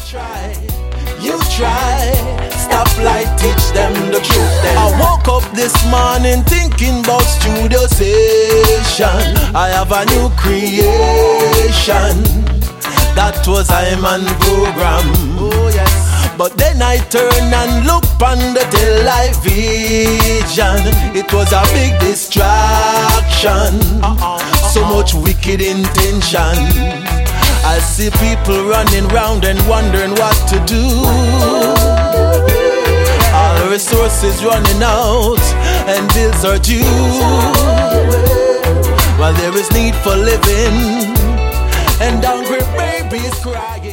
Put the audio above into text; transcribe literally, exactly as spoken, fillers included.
try, you try. Stoplight teach them the truth then. I woke up this morning thinking about studio session. I have a new creation. That was Iman program. Oh yes. But then I turn and look on the television. It was a big distraction. Uh-uh, uh-uh. So much wicked intention. I see people running round and wondering what to do. All resources running out and bills are due. While there is need for living and hungry babies crying.